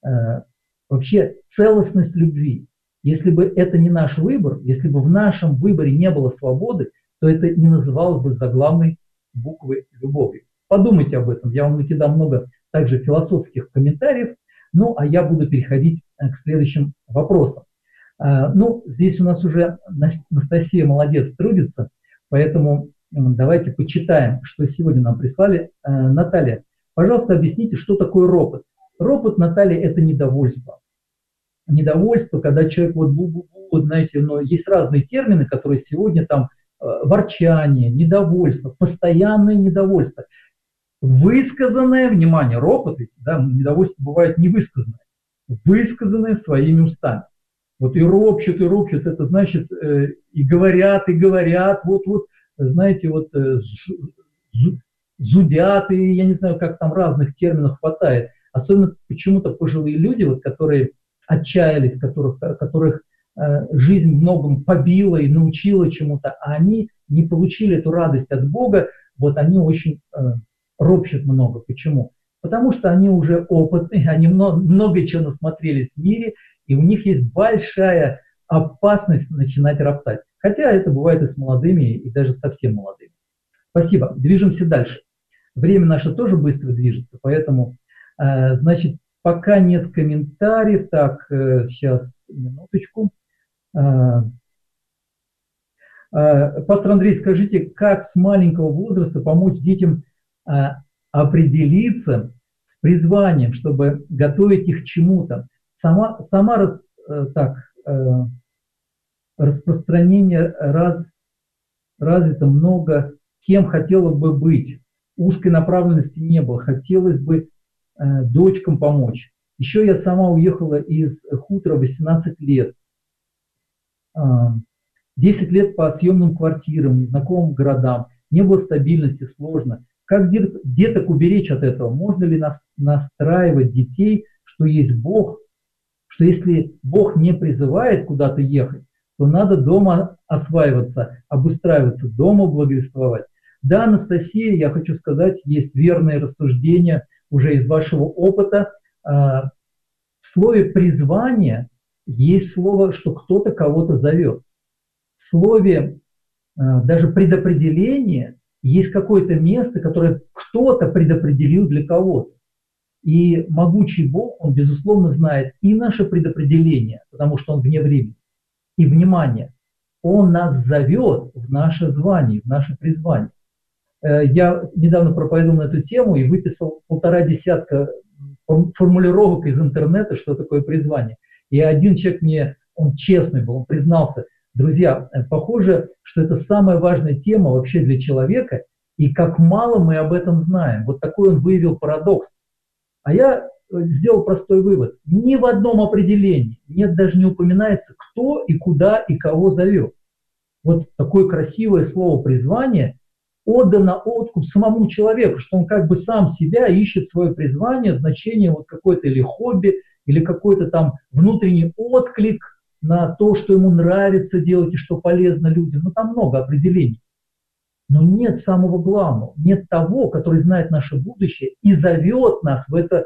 вообще целостность любви. Если бы это не наш выбор, если бы в нашем выборе не было свободы, то это не называлось бы заглавной буквой любовью. Подумайте об этом. Я вам накидал много также философских комментариев. Ну, а я буду переходить к следующим вопросам. Ну, здесь у нас уже Анастасия молодец трудится, поэтому давайте почитаем, что сегодня нам прислали. Наталья, пожалуйста, объясните, что такое ропот. Ропот, Наталья, это недовольство. Недовольство, когда человек вот знаете, но есть разные термины, которые сегодня там ворчание, недовольство, постоянное недовольство. Высказанное, внимание, ропот, да, недовольство бывает невысказанное, высказанное своими устами. Вот и ропщут, это значит, и говорят, вот, знаете, вот зудят, и я не знаю, как там разных терминов хватает. Особенно почему-то пожилые люди, вот, которые отчаялись, которых жизнь многом побила и научила чему-то, а они не получили эту радость от Бога, вот они очень ропщут много. Почему? Потому что они уже опытные, они много чего насмотрелись в мире, и у них есть большая опасность начинать роптать. Хотя это бывает и с молодыми, и даже совсем молодыми. Спасибо. Движемся дальше. Время наше тоже быстро движется, поэтому, значит, пока нет комментариев, так, сейчас, минуточку. Пастор Андрей, скажите, как с маленького возраста помочь детям определиться с призванием, чтобы готовить их к чему-то? Распространение развито много, кем хотела бы быть. Узкой направленности не было. Хотелось бы дочкам помочь. Еще я сама уехала из хутора 18 лет. 10 лет по съемным квартирам, незнакомым городам. Не было стабильности, сложно. Как деток уберечь от этого? Можно ли настраивать детей, что есть Бог, что если Бог не призывает куда-то ехать, то надо дома осваиваться, обустраиваться, дома благовествовать? Да, Анастасия, я хочу сказать, есть верные рассуждения уже из вашего опыта. В слове «призвание» есть слово, что кто-то кого-то зовет. В слове даже «предопределение» есть какое-то место, которое кто-то предопределил для кого-то. И могучий Бог, Он, безусловно, знает и наше предопределение, потому что Он вне времени. И, внимание, Он нас зовет в наше звание, в наше призвание. Я недавно проповедовал на эту тему и выписал 1,5 десятка формулировок из интернета, что такое призвание. И один человек мне, он честный был, он признался: друзья, похоже, что это самая важная тема вообще для человека, и как мало мы об этом знаем. Вот такой он выявил парадокс. А я сделал простой вывод. Ни в одном определении даже не упоминается, кто и куда и кого зовет. Вот такое красивое слово «призвание», отдано откуп самому человеку, что он как бы сам себя ищет свое призвание, значение вот какое-то или хобби, или какой-то там внутренний отклик на то, что ему нравится делать и что полезно людям. Ну, там много определений. Но нет самого главного, нет того, который знает наше будущее и зовет нас в это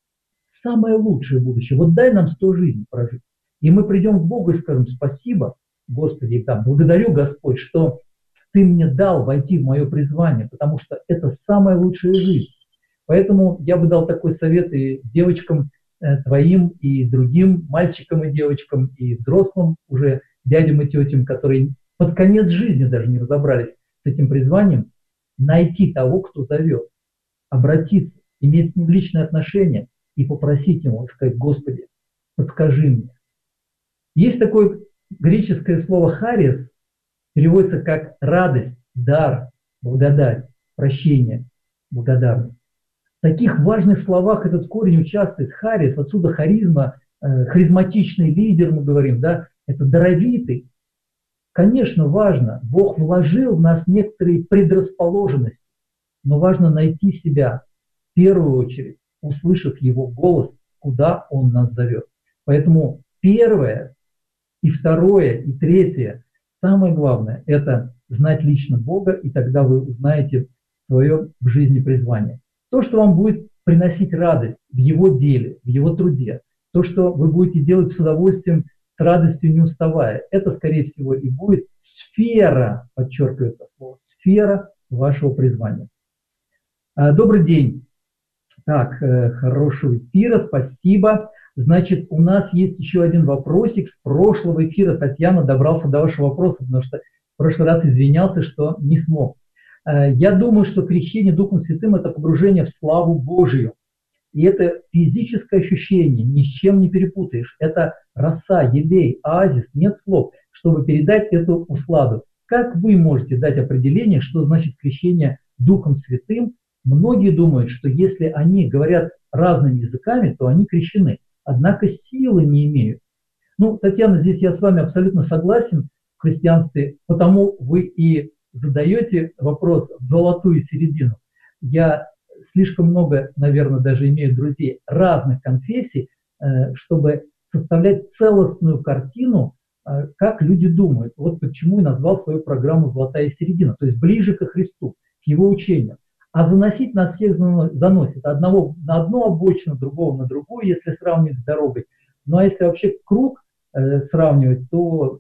самое лучшее будущее. Вот дай нам 100 жизней прожить. И мы придем к Богу и скажем: спасибо, Господи, да, благодарю, Господь, что Ты мне дал войти в мое призвание, потому что это самая лучшая жизнь. Поэтому я бы дал такой совет и девочкам твоим, и другим мальчикам и девочкам, и взрослым уже дядям и тетям, которые под конец жизни даже не разобрались с этим призванием, найти того, кто зовет, обратиться, иметь с ним личные отношения и попросить его, сказать: Господи, подскажи мне. Есть такое греческое слово «харис», переводится как радость, дар, благодать, прощение, благодарность. В таких важных словах этот корень участвует. Харис, отсюда харизма, харизматичный лидер, мы говорим, да, это даровитый. Конечно, важно, Бог вложил в нас некоторые предрасположенности, но важно найти себя в первую очередь, услышав Его голос, куда Он нас зовет. Поэтому первое, и второе, и третье, самое главное – это знать лично Бога, и тогда вы узнаете свое в жизни призвание. То, что вам будет приносить радость в Его деле, в Его труде, то, что вы будете делать с удовольствием, с радостью не уставая, это, скорее всего, и будет сфера, подчеркиваю это слово, сфера вашего призвания. Добрый день. Так, хорошего эфира, спасибо. Значит, у нас есть еще один вопросик с прошлого эфира. Татьяна, добрался до вашего вопроса, потому что в прошлый раз извинялся, что не смог. Я думаю, что крещение Духом Святым – это погружение в славу Божию. И это физическое ощущение, ни с чем не перепутаешь. Это роса, елей, оазис, нет слов, чтобы передать эту усладу. Как вы можете дать определение, что значит крещение Духом Святым? Многие думают, что если они говорят разными языками, то они крещены. Однако силы не имеют. Ну, Татьяна, здесь я с вами абсолютно согласен в христианстве, потому вы и задаете вопрос в золотую середину. Я слишком много, наверное, даже имею друзей разных конфессий, чтобы составлять целостную картину, как люди думают. Вот почему я назвал свою программу «Золотая середина», то есть ближе ко Христу, к Его учению. А заносить нас всех заносит. Одного на одну обочину, другого на другую, если сравнивать с дорогой. Ну а если вообще круг сравнивать, то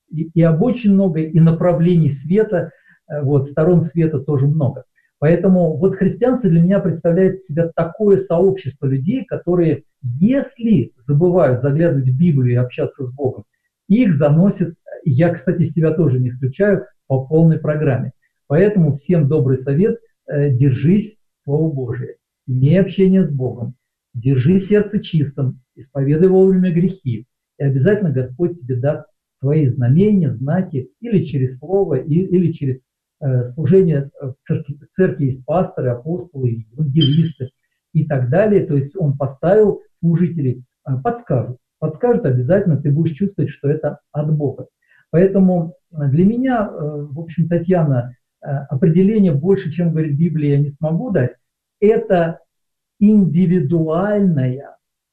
и обочин много, и направлений света, вот, сторон света тоже много. Поэтому вот христианство для меня представляет себя такое сообщество людей, которые, если забывают заглядывать в Библию и общаться с Богом, их заносит, я, кстати, себя тоже не исключаю, по полной программе. Поэтому всем добрый совет: держись Слова Божия, имей общение с Богом, держи сердце чистым, исповедуй вовремя грехи, и обязательно Господь тебе даст свои знамения, знаки, или через Слово, или через служение в церкви есть пасторы, апостолы, евангелисты и так далее. То есть Он поставил служителей, подскажут обязательно, ты будешь чувствовать, что это от Бога. Поэтому для меня, в общем, Татьяна, определение больше, чем говорит Библия, я не смогу дать. Это индивидуальная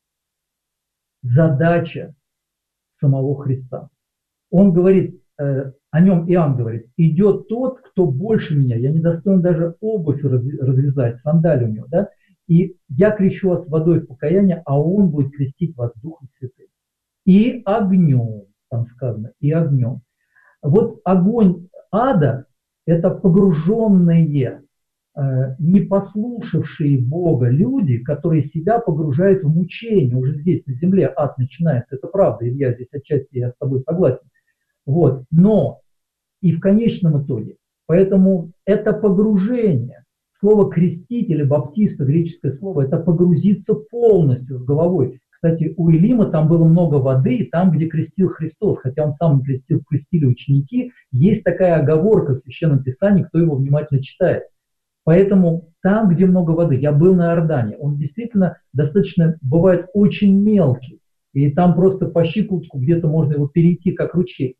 задача самого Христа. Он говорит, о нем Иоанн говорит: идет тот, кто больше меня, я не достоин даже обувь развязать, сандали у него, да? И я крещу вас водой в покаяние, а он будет крестить вас Духом Святым. И огнем, там сказано, и огнем. Вот огонь ада – это погруженные, не послушавшие Бога люди, которые себя погружают в мучение. Уже здесь, на земле, ад начинается, это правда, Илья, здесь отчасти я с тобой согласен. Вот. Но и в конечном итоге, поэтому это погружение. Слово «крестить» или «баптиста», греческое слово, это погрузиться полностью с головой. Кстати, у Илима там было много воды, и там, где крестил Христос, хотя он сам крестил, крестили ученики, есть такая оговорка в Священном Писании, кто его внимательно читает. Поэтому там, где много воды, я был на Иордане, он действительно достаточно, бывает, очень мелкий, и там просто по щиколотку где-то можно его перейти, как ручей.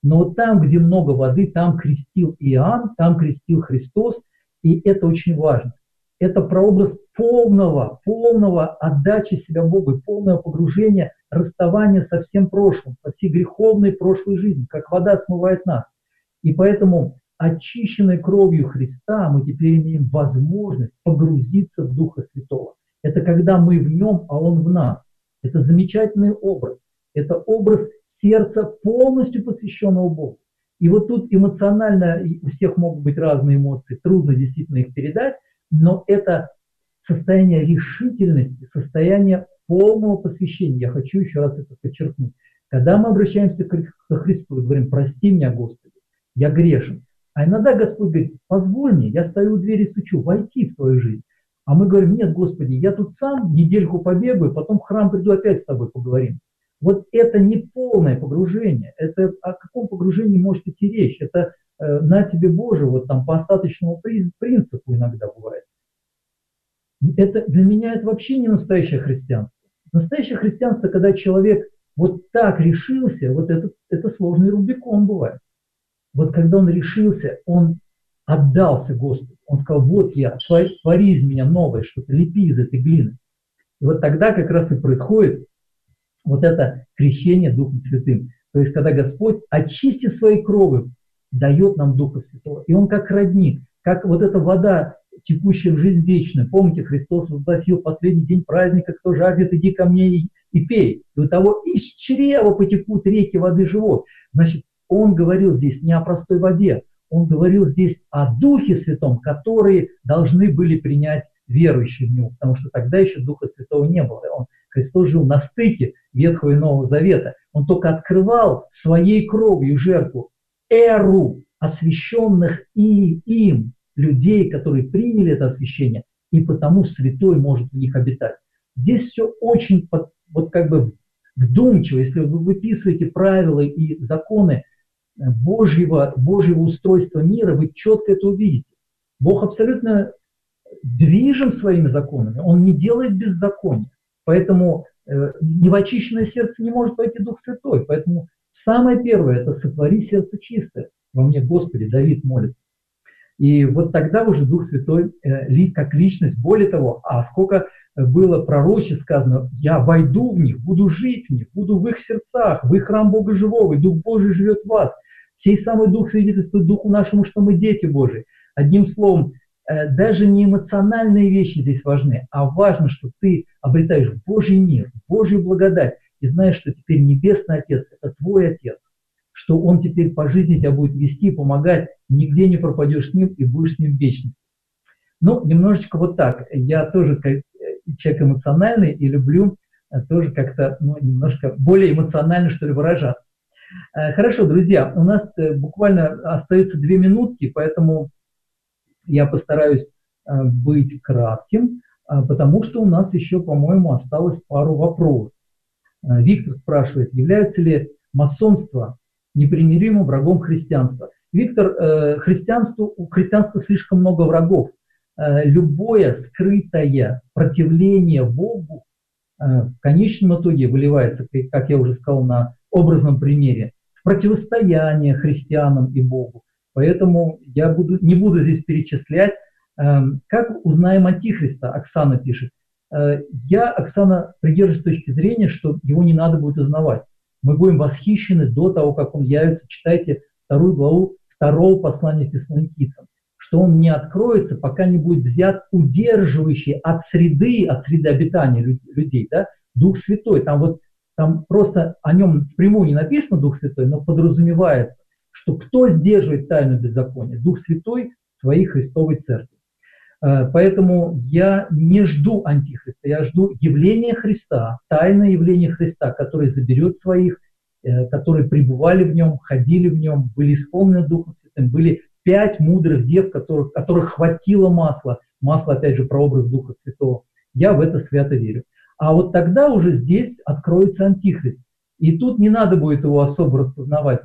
Но вот там, где много воды, там крестил Иоанн, там крестил Христос, и это очень важно. Это прообраз полного отдачи себя Богу, полного погружения, расставания со всем прошлым, со всей греховной прошлой жизнью, как вода смывает нас. И поэтому, очищенной кровью Христа, мы теперь имеем возможность погрузиться в Духа Святого. Это когда мы в нем, а он в нас. Это замечательный образ. Это образ сердца, полностью посвященного Богу. И вот тут эмоционально, у всех могут быть разные эмоции, трудно действительно их передать, но это состояние решительности, состояние полного посвящения. Я хочу еще раз это подчеркнуть. Когда мы обращаемся ко Христу и говорим: прости меня, Господи, я грешен. А иногда Господь говорит: позволь мне, я стою у двери и стучу, войти в твою жизнь. А мы говорим: нет, Господи, я тут сам недельку побегаю, потом в храм приду, опять с тобой поговорим. Вот это не полное погружение. Это о каком погружении может идти речь? Это на тебе Боже, вот там по остаточному принципу иногда бывает. Это, для меня это вообще не настоящее христианство. Настоящее христианство, когда человек вот так решился, вот это сложный Рубикон бывает. Вот когда он решился, он отдался Господу. Он сказал: вот я, твори из меня новое что-то, лепи из этой глины. И вот тогда как раз и происходит вот это крещение Духом Святым. То есть, когда Господь, очистив своей кровью, дает нам Духа Святого. И Он как родник, как вот эта вода, текущая в жизнь вечную. Помните, Христос возгласил последний день праздника: кто жаждет, иди ко мне и пей. И у того из чрева потекут реки воды живот. Значит, Он говорил здесь не о простой воде, Он говорил здесь о Духе Святом, которые должны были принять верующие в Него, потому что тогда еще Духа Святого не было. Христос жил на стыке Ветхого и Нового Завета. Он только открывал своей кровью жертву эру освященных им людей, которые приняли это освящение, и потому Святой может в них обитать. Здесь все очень вот как бы вдумчиво. Если вы выписываете правила и законы Божьего устройства мира, вы четко это увидите. Бог абсолютно движим своими законами, Он не делает беззакония. Поэтому невочищенное сердце не может войти Дух Святой. Поэтому самое первое – это сотвори сердце чистое. Во мне, Господи, Давид молится. И вот тогда уже Дух Святой как личность. Более того, сколько было пророче сказано: я войду в них, буду жить в них, буду в их сердцах, в их храм Бога живого, и Дух Божий живет в вас. Сей самый Дух свидетельствует Духу нашему, что мы дети Божии. Одним словом, даже не эмоциональные вещи здесь важны, а важно, что ты обретаешь Божий мир, Божью благодать, и знаешь, что теперь Небесный Отец – это твой Отец, что Он теперь по жизни тебя будет вести, помогать, нигде не пропадешь с Ним и будешь с Ним в вечности. Ну, немножечко вот так. Я тоже человек эмоциональный и люблю тоже как-то немножко более эмоционально, что ли, выражаться. Хорошо, друзья, у нас буквально остается 2 минутки, поэтому я постараюсь быть кратким, потому что у нас еще, по-моему, осталось пару вопросов. Виктор спрашивает: является ли масонство непримиримым врагом христианства? Виктор, у христианства слишком много врагов. Любое скрытое противление Богу в конечном итоге выливается, как я уже сказал на образном примере, в противостояние христианам и Богу. Поэтому я не буду здесь перечислять. Как узнаем Антихриста, Оксана пишет. Я, Оксана, придерживаюсь точки зрения, что его не надо будет узнавать. Мы будем восхищены до того, как он явится. Читайте 2 главу 2 послания Фессалоникийцам. Что он не откроется, пока не будет взят удерживающий от среды обитания людей, да, Дух Святой. Там просто о нем впрямую не написано Дух Святой, но подразумевается, что кто сдерживает тайну беззакония? Дух Святой в своей Христовой Церкви. Поэтому я не жду Антихриста, я жду явления Христа, тайное явление Христа, который заберет своих, которые пребывали в нем, ходили в нем, были исполнены Духом Святым, были 5 мудрых дев, которых хватило масла, опять же, прообраз Духа Святого. Я в это свято верю. А вот тогда уже здесь откроется Антихрист. И тут не надо будет его особо распознавать.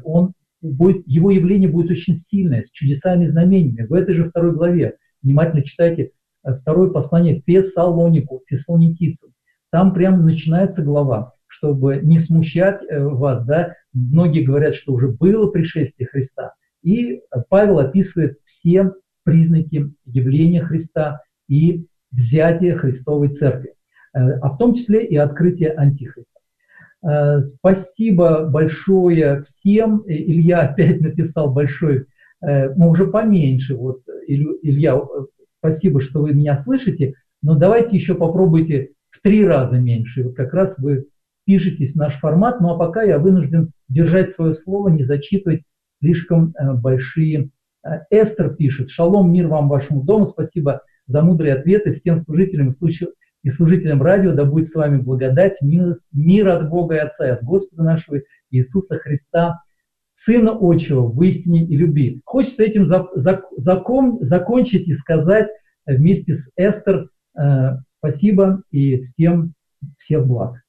Его явление будет очень сильное, с чудесами и знамениями. В этой же 2 главе, внимательно читайте 2 послание Фессалоникийцам. Там прямо начинается глава, чтобы не смущать вас, да, многие говорят, что уже было пришествие Христа, и Павел описывает все признаки явления Христа и взятия Христовой Церкви, а в том числе и открытие Антихриста. Спасибо большое всем. Илья опять написал большой, ну уже поменьше. Вот, Илья, спасибо, что вы меня слышите, но давайте еще попробуйте в 3 раза меньше. Вот как раз вы впишетесь в наш формат, ну а пока я вынужден держать свое слово, не зачитывать слишком большие. Эстер пишет: «Шалом, мир вам, вашему дому, спасибо за мудрые ответы всем служителям и служителям радио, да будет с вами благодать, мир от Бога и Отца, и от Господа нашего Иисуса Христа, Сына Отчего, в истине и любви». Хочется этим закончить и сказать вместе с Эстер спасибо и всем всех благ.